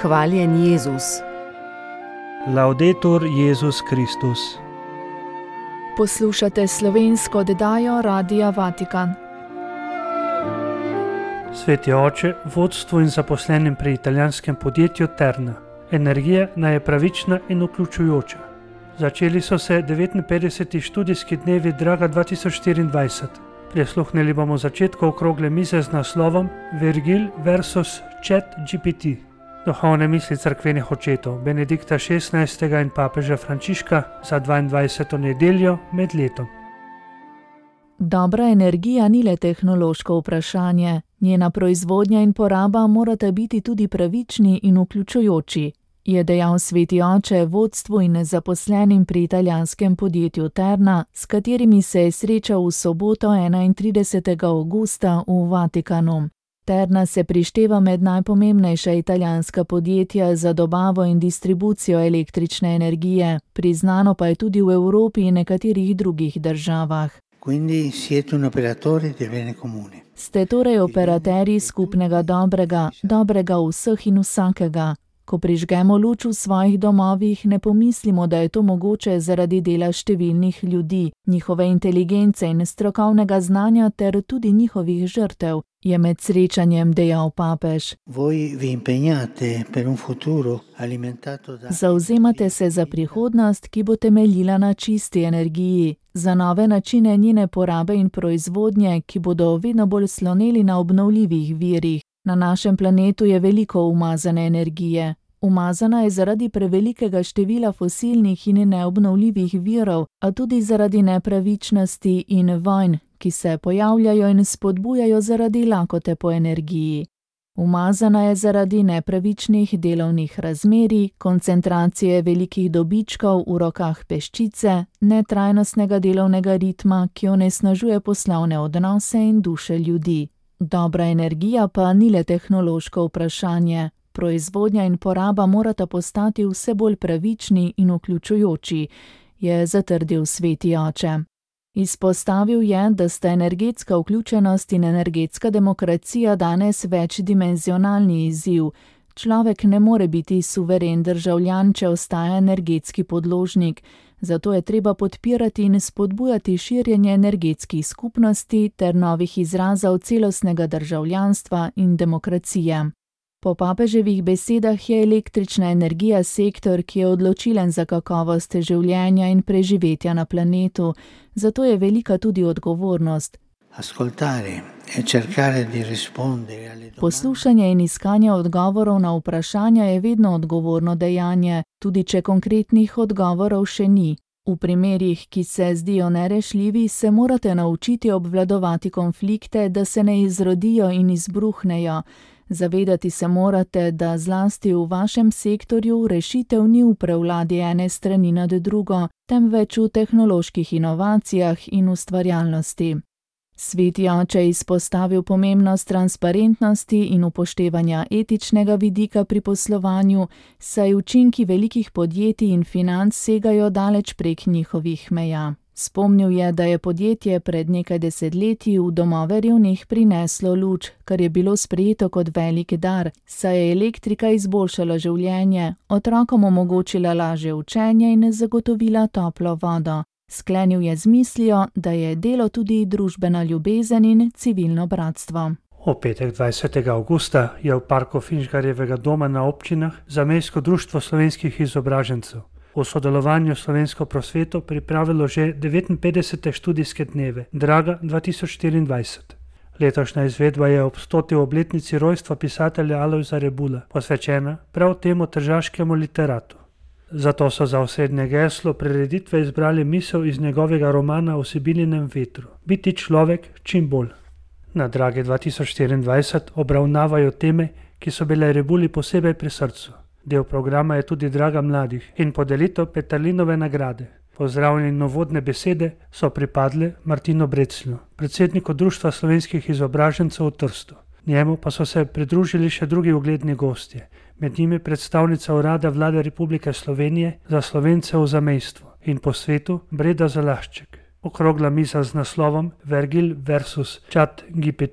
Hvaljen Jezus. Laudetur Jezus Kristus. Poslušate slovensko oddajo Radia Vatikan. Sveti oče, vodstvu in zaposlenim pri italijanskem podjetju Terna. Energija naj je pravična in vključujoča. Začeli so se 59. študijski dnevi Draga 2024. Prisluhnili bomo začetku okrogle mize z naslovom Vergil versus ChatGPT. Duhovne misli cerkvenih očetov Benedikta XVI. In papeža Frančiška za 22. nedeljo med letom. Dobra energija ni le tehnološko vprašanje. Njena proizvodnja in poraba morata biti tudi pravični in vključujoči, je dejal sveti oče vodstvu in zaposlenim pri italijanskem podjetju Terna, s katerimi se je srečal v soboto 31. avgusta v Vatikanu. Terna se prišteva med najpomembnejša italijanska podjetja za dobavo in distribucijo električne energije, priznano pa je tudi v Evropi in nekaterih drugih državah. Quindi siete un operatore del bene comune. Ste torej operaterji skupnega dobrega vseh in vsakega. Ko prižgemo luč v svojih domovih, ne pomislimo, da je to mogoče zaradi dela številnih ljudi, njihove inteligence in strokovnega znanja ter tudi njihovih žrtev, je med srečanjem dejal papež. Zavzemate se za prihodnost, ki bo temeljila na čisti energiji, za nove načine njene porabe in proizvodnje, ki bodo vedno bolj sloneli na obnovljivih virih. Na našem planetu je veliko umazane energije. Umazana je zaradi prevelikega števila fosilnih in neobnovljivih virov, a tudi zaradi nepravičnosti in vojn, ki se pojavljajo in spodbujajo zaradi lakote po energiji. Umazana je zaradi nepravičnih delovnih razmerij, koncentracije velikih dobičkov v rokah peščice, netrajnostnega delovnega ritma, ki onesnažuje poslovne odnose in duše ljudi. Dobra energija pa ni le tehnološko vprašanje. Proizvodnja in poraba morata postati vse bolj pravični in vključujoči, je zatrdil sveti oče. Izpostavil je, da sta energetska vključenost in energetska demokracija danes večdimenzionalni izziv. Človek ne more biti suveren državljan, če ostaja energetski podložnik. Zato je treba podpirati in spodbujati širjenje energetskih skupnosti ter novih izrazov celostnega državljanstva in demokracije. Po papeževih besedah je električna energija sektor, ki je odločilen za kakovost življenja in preživetja na planetu, zato je velika tudi odgovornost. Poslušanje in iskanje odgovorov na vprašanja je vedno odgovorno dejanje, tudi če konkretnih odgovorov še ni. V primerih, ki se zdijo nerešljivi, se morate naučiti obvladovati konflikte, da se ne izrodijo in izbruhnejo. Zavedati se morate, da zlasti v vašem sektorju rešitev ni v prevladi ene strani nad drugo, temveč v tehnoloških inovacijah in ustvarjalnosti. Sveti oče je izpostavil pomembnost transparentnosti in upoštevanja etičnega vidika pri poslovanju, saj učinki velikih podjetij in financ segajo daleč prek njihovih meja. Spomnil je, da je podjetje pred nekaj desetletji v domove revnih prineslo luč, kar je bilo sprejeto kot velik dar, saj je elektrika izboljšala življenje, otrokom omogočila lažje učenje in zagotovila toplo vodo. Sklenil je z mislijo, da je delo tudi družbena ljubezen in civilno bratstvo. V petek 20. avgusta je v parku Finžgarjevega doma na Občinah zamejsko društvo slovenskih izobražencev v sodelovanju s Slovensko prosveto pripravilo že 59. študijske dneve Draga 2024. Letošnja izvedba je ob 100. obletnici rojstva pisatelja Alojza Rebula posvečena prav temu tržaškemu literatu. Zato so za osrednje geslo prireditve izbrali misel iz njegovega romana O Sibilinem vetru, Biti človek čim bolj. Na Dragi 2024 obravnavajo teme, ki so bile Rebuli posebej pri srcu. Del programa je tudi Draga mladih in podelitev Peterlinove nagrade. Pozdravljene in uvodne besede so pripadle Martinu Breclju, predsedniku Društva slovenskih izobražencev v Trstu. Njemu pa so se pridružili še drugi ugledni gostje, med njimi predstavnica Urada Vlade Republike Slovenije za Slovence v zamejstvu in po svetu Breda Zalašček. Okrogla miza z naslovom Vergil versus ChatGPT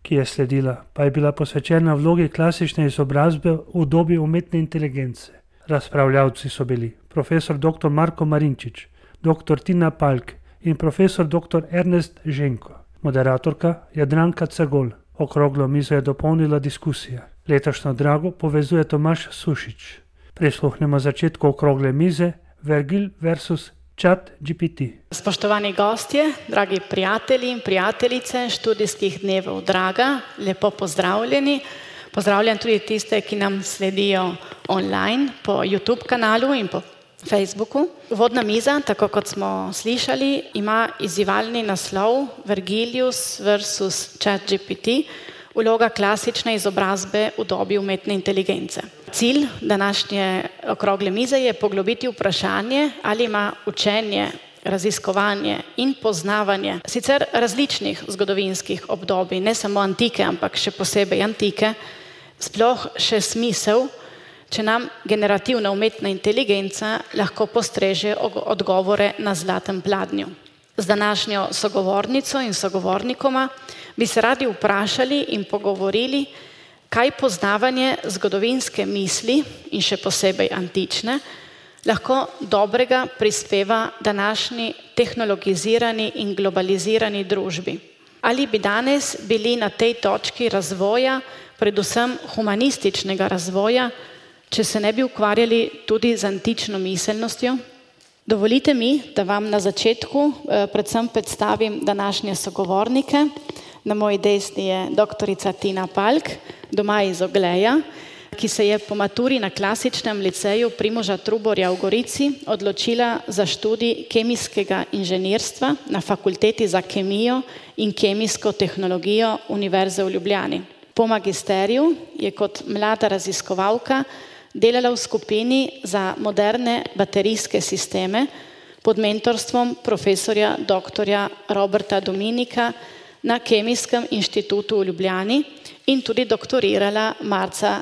ki je sledila, pa je bila posvečena vlogi klasične izobrazbe v dobi umetne inteligence. Razpravljavci so bili profesor dr. Marko Marinčič, dr. Tina Palk in profesor dr. Ernest Ženko. Moderatorka Jadranka Cegol. Okroglo mizo je dopolnila diskusija. Letošnjo drago povezuje Tomaž Sušič. Prisluhnemo začetku okrogle mize Vergil versus ChatGPT. Spoštovani gostje, dragi prijatelji in prijateljice študijskih dnevov Draga, lepo pozdravljeni. Pozdravljam tudi tiste, ki nam sledijo online po YouTube kanalu in po Facebooku. Uvodna miza, tako kot smo slišali, ima izzivalni naslov Vergilius versus ChatGPT, vloga klasične izobrazbe v dobi umetne inteligence. Cilj današnje okrogle mize je poglobiti vprašanje, ali ima učenje, raziskovanje in poznavanje sicer različnih zgodovinskih obdobij, ne samo antike, ampak še posebej antike, sploh še smisel, če nam generativna umetna inteligenca lahko postreže odgovore na zlatem pladnju. Z današnjo sogovornico in sogovornikoma bi se radi vprašali in pogovorili, kaj poznavanje zgodovinske misli in še posebej antične lahko dobrega prispeva današnji tehnologizirani in globalizirani družbi. Ali bi danes bili na tej točki razvoja, predvsem humanističnega razvoja, če se ne bi ukvarjali tudi z antično miselnostjo? Dovolite mi, da vam na začetku predvsem predstavim današnje sogovornike. Na moji desni je doktorica Tina Palk, doma iz Ogleja, ki se je po maturi na klasičnem liceju Primoža Truborja v Gorici odločila za študij kemijskega inženirstva na Fakulteti za kemijo in kemijsko tehnologijo Univerze v Ljubljani. Po magisteriju je kot mlada raziskovalka delala v skupini za moderne baterijske sisteme pod mentorstvom profesorja dr. Roberta Dominika na Kemijskem inštitutu v Ljubljani in tudi doktorirala marca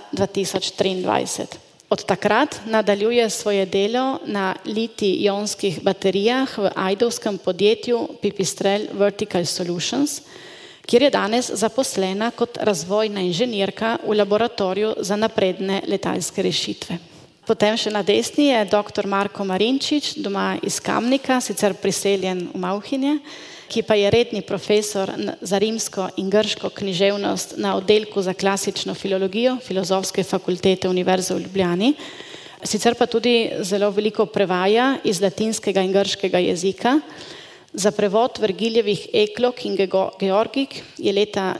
2023. Od takrat nadaljuje svoje delo na litij-ionskih baterijah v ajdovskem podjetju Pipistrel Vertical Solutions, kjer je danes zaposlena kot razvojna inženirka v laboratoriju za napredne letalske rešitve. Potem še na desni je dr. Marko Marinčič, doma iz Kamnika, sicer priseljen v Malhinje, ki pa je redni profesor za rimsko in grško književnost na oddelku za klasično filologijo Filozofske fakultete Univerze v Ljubljani. Sicer pa tudi zelo veliko prevaja iz latinskega in grškega jezika. Za prevod Vergiljevih Eklog in Georgik je leta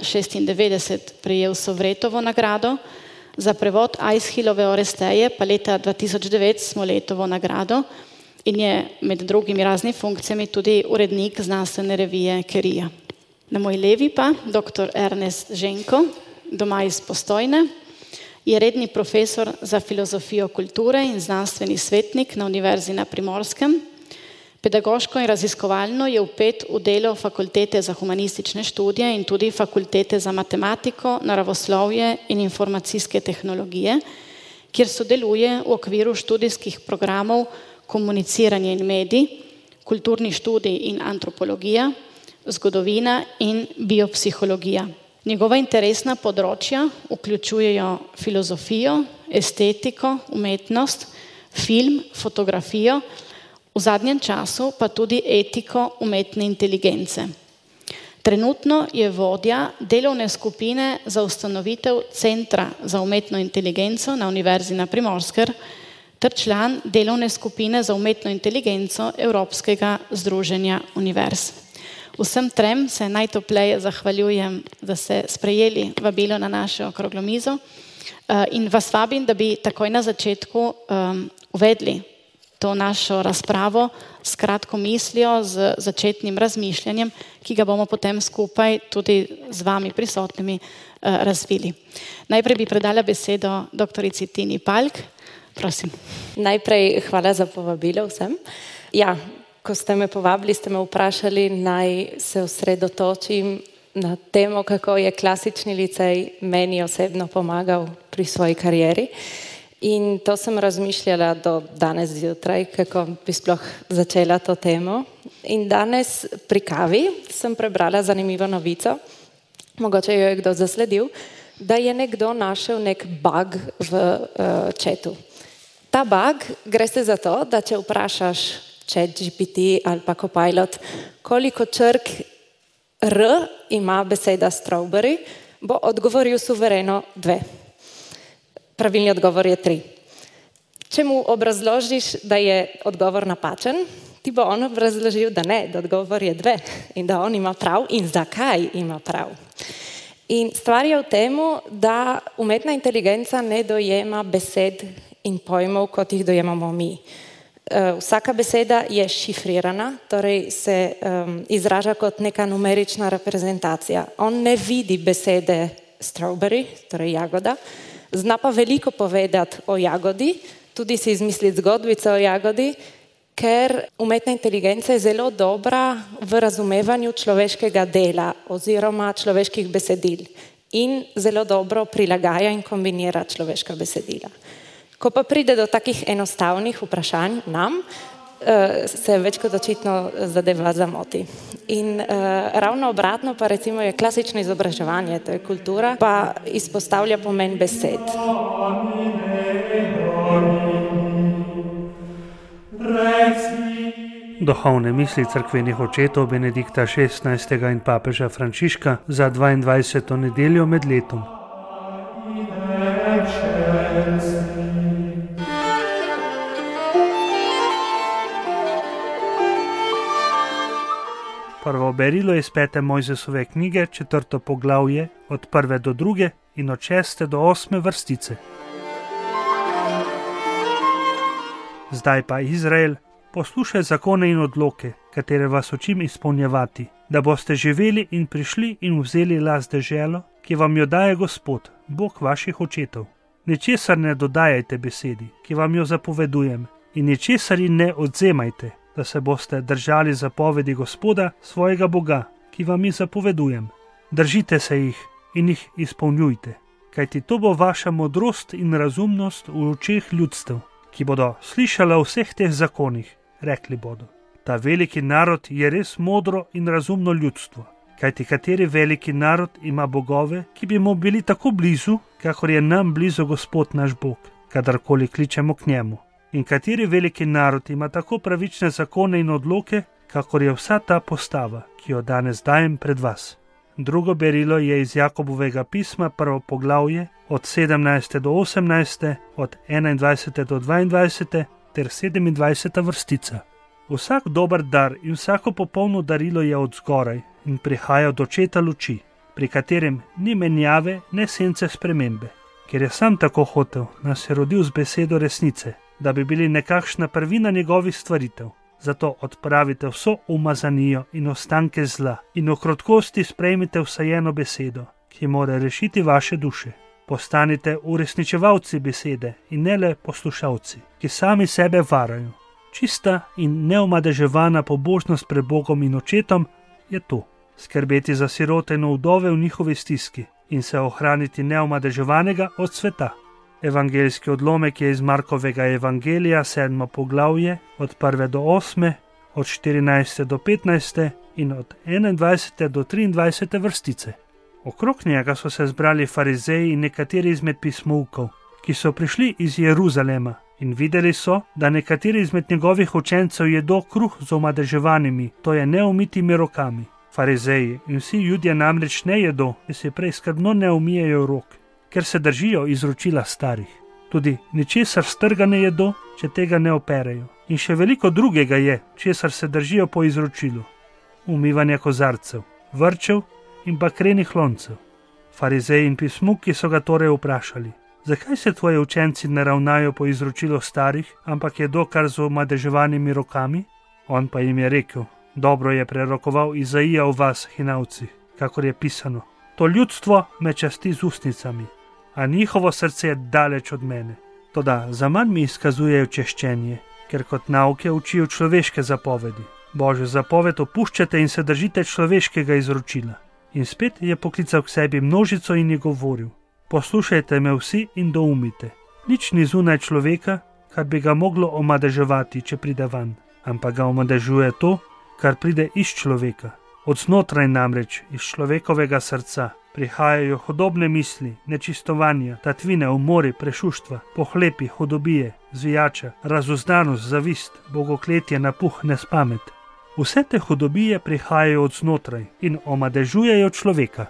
1996 prejel Sovretovo nagrado, za prevod Aeschylove Oresteje pa leta 2009 Smoletovo nagrado in je med drugimi raznimi funkcijami tudi urednik znanstvene revije Kerija. Na moji levi pa dr. Ernest Ženko, doma iz Postojne, je redni profesor za filozofijo kulture in znanstveni svetnik na Univerzi na Primorskem. Pedagoško in raziskovalno je vpet v delo Fakultete za humanistične študije in tudi Fakultete za matematiko, naravoslovje in informacijske tehnologije, kjer sodeluje v okviru študijskih programov komuniciranje in medij, kulturni študij in antropologija, zgodovina in biopsihologija. Njegova interesna področja vključujejo filozofijo, estetiko, umetnost, film, fotografijo, v zadnjem času pa tudi etiko umetne inteligence. Trenutno je vodja delovne skupine za ustanovitev Centra za umetno inteligenco na Univerzi na Primorskem ter član delovne skupine za umetno inteligenco Evropskega združenja univerz. Vsem trem se najtopleje zahvaljujem, da ste sprejeli vabilo na našo okroglo mizo in vas vabim, da bi takoj na začetku uvedli to našo razpravo s kratko mislijo, z začetnim razmišljanjem, ki ga bomo potem skupaj tudi z vami prisotnimi razvili. Najprej bi predala besedo doktorici Tini Palk. Prosim. Najprej hvala za povabilo vsem. Ja, ko ste me povabili, ste me vprašali, naj se osredotočim na temo, kako je klasični licej meni osebno pomagal pri svoji karieri. In to sem razmišljala do danes zjutraj, kako bi sploh začela to temo. In danes pri kavi sem prebrala zanimivo novico, mogoče jo je kdo zasledil, da je nekdo našel nek bug v chatu. Ta bug gre se za to, da če vprašaš ChatGPT ali pa Copilot, koliko črk R ima beseda strawberry, bo odgovoril suvereno 2. Pravilni odgovor je 3. Če mu obrazložiš, da je odgovor napačen, ti bo on obrazložil, da ne, da odgovor je 2 in da on ima prav in zakaj ima prav. In stvar je v temu, da umetna inteligenca ne dojema besed in pojmov, kot jih dojemamo mi. Vsaka beseda je šifrirana, torej se izraža kot neka numerična reprezentacija. On ne vidi besede strawberry, torej jagoda, zna pa veliko povedati o jagodi, tudi si izmisliti zgodbico o jagodi, ker umetna inteligenca je zelo dobra v razumevanju človeškega dela oziroma človeških besedil in zelo dobro prilagaja in kombinira človeška besedila. Ko pa pride do takih enostavnih vprašanj nam, se več kot očitno zadeva zamoti. In ravno obratno pa recimo je klasično izobraževanje, to je kultura, pa izpostavlja pomen besed. Duhovne misli cerkvenih očetov Benedikta XVI. In papeža Frančiška za 22. nedeljo med letom. Prvo berilo je iz 5. Mojzesove knjige, 4. poglavje, od 1. do 2. in od 6. do 8. vrstice. Zdaj pa Izrael, poslušaj zakone in odloke, katere vas učim izpolnjevati, da boste živeli in prišli in vzeli last deželo, ki vam jo daje Gospod, Bog vaših očetov. Ničesar ne dodajajte besedi, ki vam jo zapovedujem, in ničesar ji ne odzemajte, da se boste držali zapovedi Gospoda, svojega Boga, ki vam jih zapovedujem. Držite se jih in jih izpolnjujte, kajti to bo vaša modrost in razumnost v očeh ljudstev, ki bodo slišala o vseh teh zakonih, rekli bodo. Ta veliki narod je res modro in razumno ljudstvo, kajti kateri veliki narod ima bogove, ki bi mu bili tako blizu, kakor je nam blizu Gospod naš Bog, kadarkoli kličemo k njemu. In kateri veliki narod ima tako pravične zakone in odloke, kakor je vsa ta postava, ki jo danes dajem pred vas. Drugo berilo je iz Jakobovega pisma, 1. poglavje, od 17. do 18., od 21. do 22. ter 27. vrstica. Vsak dober dar in vsako popolno darilo je od zgoraj in prihaja od očeta luči, pri katerem ni menjave, ne sence spremembe, ker je sam tako hotel, nas je rodil z besedo resnice, da bi bili nekakšna prvina njegovih stvaritev. Zato odpravite vso umazanijo in ostanke zla in v krotkosti sprejmite vsajeno besedo, ki mora rešiti vaše duše. Postanite uresničevalci besede in ne le poslušalci, ki sami sebe varajo. Čista in neomadeževana pobožnost pred Bogom in očetom je to. Skrbeti za sirote in vdove v njihovi stiski in se ohraniti neomadeževanega od sveta. Evangeljski odlomek je iz Markovega evangelija, 7. poglavje, od 1. do 8., od 14. do 15. in od 21. do 23. vrstice. Okrog njega so se zbrali farizeji in nekateri izmed pismoukov, ki so prišli iz Jeruzalema in videli so, da nekateri izmed njegovih učencev jedo kruh z omadeževanimi, to je neumitimi rokami. Farizeji in vsi Judje namreč ne jedo, ki si prej skrbno ne umijejo rok, ker se držijo izročila starih. Tudi ničesar strga ne jedo, če tega ne operejo. In še veliko drugega je, česar se držijo po izročilu. Umivanje kozarcev, vrčev in bakrenih loncev. Farizeji in pismuki so ga torej vprašali: zakaj se tvoji učenci ne ravnajo po izročilu starih, ampak jedo kar z omadeževanimi rokami? On pa jim je rekel: dobro je prerokoval Izaija o vas, hinavci, kakor je pisano: to ljudstvo me časti z ustnicami, a njihovo srce je daleč od mene. Toda zaman mi izkazujejo češčenje, ker kot nauke učijo človeške zapovedi. Božjo zapoved opuščate in se držite človeškega izročila. In spet je poklical k sebi množico in je govoril: poslušajte me vsi in doumite. Nič ni zunaj človeka, kar bi ga moglo omadeževati, če pride van, ampak ga omadežuje to, kar pride iz človeka. Od znotraj namreč, iz človekovega srca, prihajajo hudobne misli, nečistovanja, tatvine, umori, prešuštva, pohlepi, hudobije, zvijača, razuzdanost, zavist, bogokletje, napuh, nespamet. Vse te hudobije prihajajo od znotraj in omadežujejo človeka.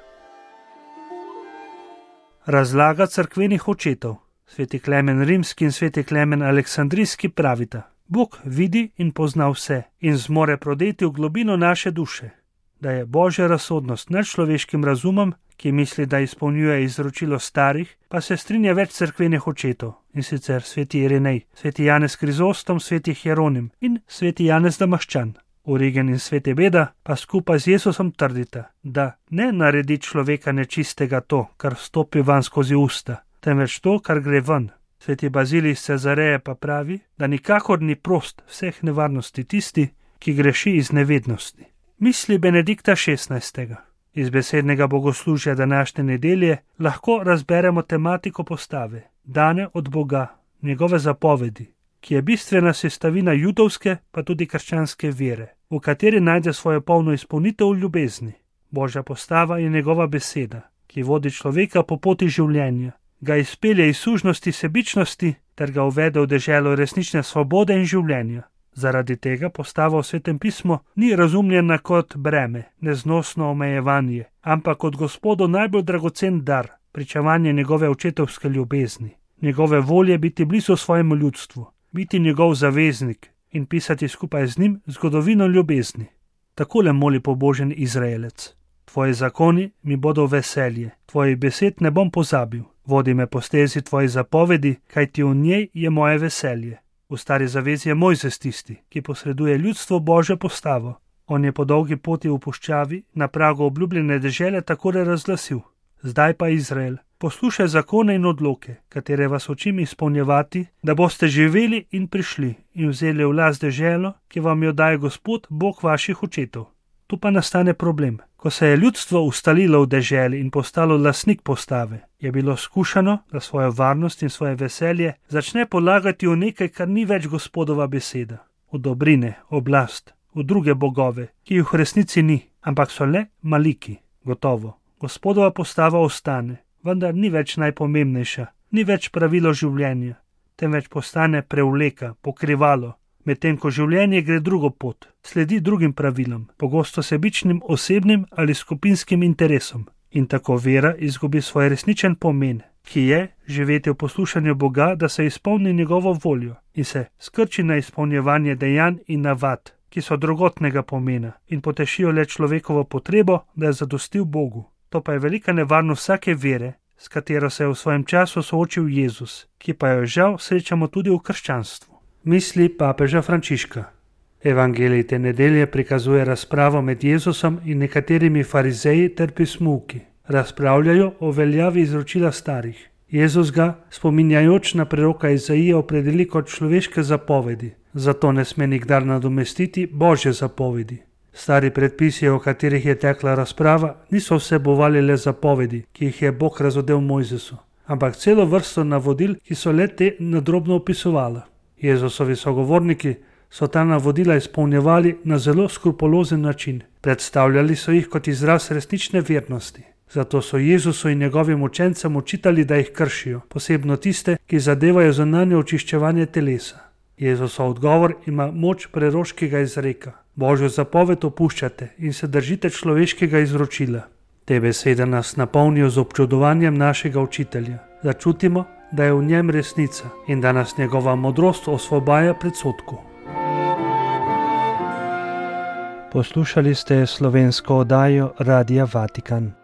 Razlaga cerkvenih očetov. Sveti Klemen Rimski in sveti Klemen Aleksandrijski pravita: Bog vidi in pozna vse in zmore prodeti v globino naše duše, da je Božja razsodnost nad človeškim razumom, ki misli, da izpolnjuje izročilo starih, pa se strinja več cerkvenih očetov, in sicer sveti Irinej, sveti Janez Krizostom, sveti Hieronim in sveti Janez Damaščan. Origen in sveti Beda pa skupaj z Jezusom trdita, da ne naredi človeka nečistega to, kar vstopi van skozi usta, temveč to, kar gre ven. Sveti Bazilij iz Cezareje pa pravi, da nikakor ni prost vseh nevarnosti tisti, ki greši iz nevednosti. Misli Benedikta XVI. Iz besednega bogoslužja današnje nedelje lahko razberemo tematiko postave, dane od Boga, njegove zapovedi, ki je bistvena sestavina judovske pa tudi krščanske vere, v kateri najde svojo polno izpolnitev v ljubezni. Božja postava je njegova beseda, ki vodi človeka po poti življenja, ga izpelje iz sužnosti sebičnosti ter ga uvede v deželo resnične svobode in življenja. Zaradi tega postava v Svetem pismu ni razumljena kot breme, neznosno omejevanje, ampak kot Gospodu najbolj dragocen dar, pričevanje njegove očetovske ljubezni, njegove volje biti blizu svojemu ljudstvu, biti njegov zaveznik in pisati skupaj z njim zgodovino ljubezni. Takole moli pobožen Izraelec: Tvoji zakoni mi bodo veselje, tvojih besed ne bom pozabil, vodi me po stezi tvojih zapovedi, kajti v njej je moje veselje. V stari zavezi je Mojzes tisti, ki posreduje ljudstvo Božjo postavo. On je po dolgi poti v puščavi na pragu obljubljene dežele takole razglasil: Zdaj pa Izrael, poslušaj zakone in odloke, katere vas učim izpolnjevati, da boste živeli in prišli in vzeli v last deželo, ki vam jo daje Gospod, Bog vaših očetov. Tu pa nastane problem. Ko se je ljudstvo ustalilo v deželi in postalo lastnik postave, je bilo skušano, da svojo varnost in svoje veselje začne polagati v nekaj, kar ni več Gospodova beseda, v dobrine, oblast, v druge bogove, ki jih v resnici ni, ampak so le maliki. Gotovo, Gospodova postava ostane, vendar ni več najpomembnejša, ni več pravilo življenja, temveč postane prevleka, pokrivalo, medtem ko življenje gre drugo pot, sledi drugim pravilom, pogosto sebičnim osebnim ali skupinskim interesom. In tako vera izgubi svoj resničen pomen, ki je živeti v poslušanju Boga, da se izpolni njegovo voljo in se skrči na izpolnjevanje dejanj in navad, ki so drugotnega pomena in potešijo le človekovo potrebo, da je zadostil Bogu. To pa je velika nevarnost vsake vere, s katero se je v svojem času soočil Jezus, ki pa jo žal srečamo tudi v krščanstvu. Misli papeža Frančiška. Evangelij te nedelje prikazuje razpravo med Jezusom in nekaterimi farizeji ter pismuvki. Razpravljajo o veljavi izročila starih. Jezus ga, spominjajoč na preroka Izaije, opredeli kot človeške zapovedi, zato ne sme nikdar nadomestiti Božje zapovedi. Stari predpisi, o katerih je tekla razprava, niso vsebovali le zapovedi, ki jih je Bog razodel Mojzesu, ampak celo vrsto navodil, ki so le te nadrobno opisovala. Jezusovi sogovorniki so ta navodila izpolnjevali na zelo skrupulozen način. Predstavljali so jih kot izraz resnične vernosti. Zato so Jezusu in njegovim učencem očitali, da jih kršijo, posebno tiste, ki zadevajo zunanje očiščevanje telesa. Jezusov odgovor ima moč preroškega izreka: Božjo zapoved opuščate in se držite človeškega izročila. Te besede nas napolnijo z občudovanjem našega učitelja. Začutimo, da je v njem resnica in da nas njegova modrost osvobaja predsodkov. Poslušali ste slovensko oddajo Radia Vatikan.